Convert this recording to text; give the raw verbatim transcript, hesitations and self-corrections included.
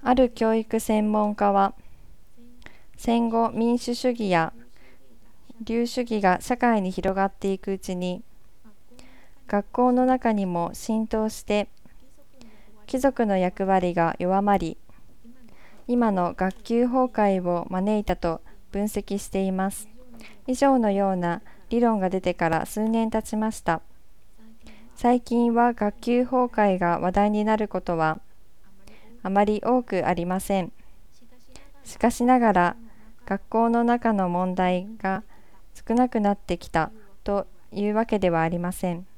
ある教育専門家は、戦後民主主義や流主義が社会に広がっていくうちに、学校の中にも浸透して貴族の役割が弱まり、今の学級崩壊を招いたと分析しています。以上のような理論が出てから数年経ちました。最近は学級崩壊が話題になることはあまり多くありません。しかしながら、学校の中の問題が少なくなってきたというわけではありません。